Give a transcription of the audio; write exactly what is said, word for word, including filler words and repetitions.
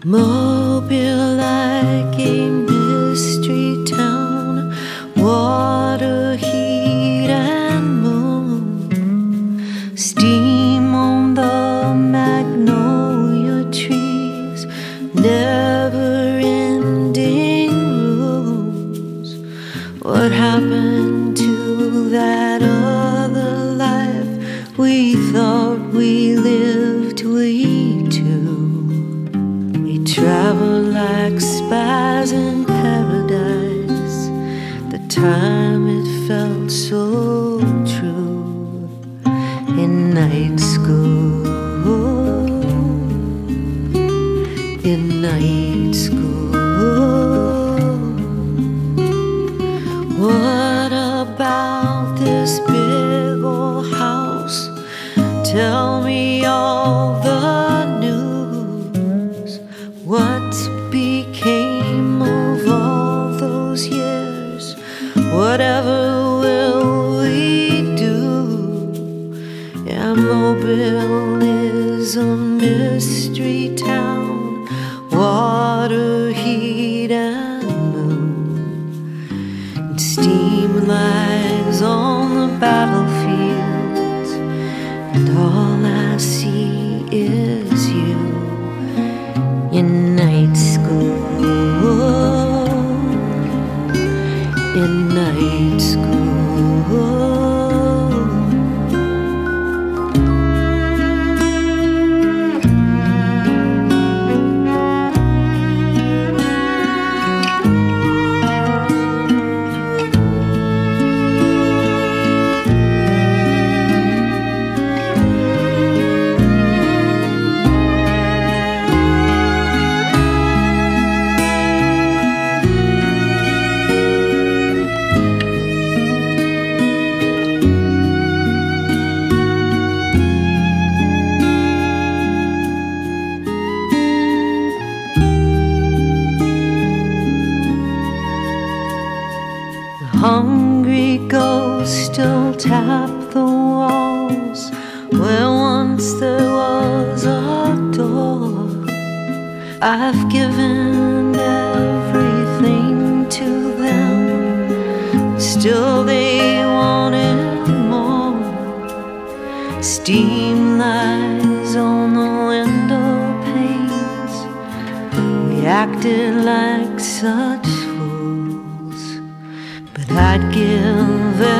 Mobile like a mystery town, water, heat and moon, steam on the magnolia trees, never-ending rooms. What happened to that other life we thought we lived, we too? Travel like spies in paradise. The time it felt so true in night school, in night school. What about this big old house? Tell me all the news. What became of all those years? Whatever will we do? Yeah, Mobile is a mystery town, water, heat and moon, and steam lies on the battlefields, and all I see is you in night school, in night school. Hungry ghosts still tap the walls where once there was a door. I've given everything to them, still they wanted more. Steam lies on the window panes. We acted like such fools, but I'd give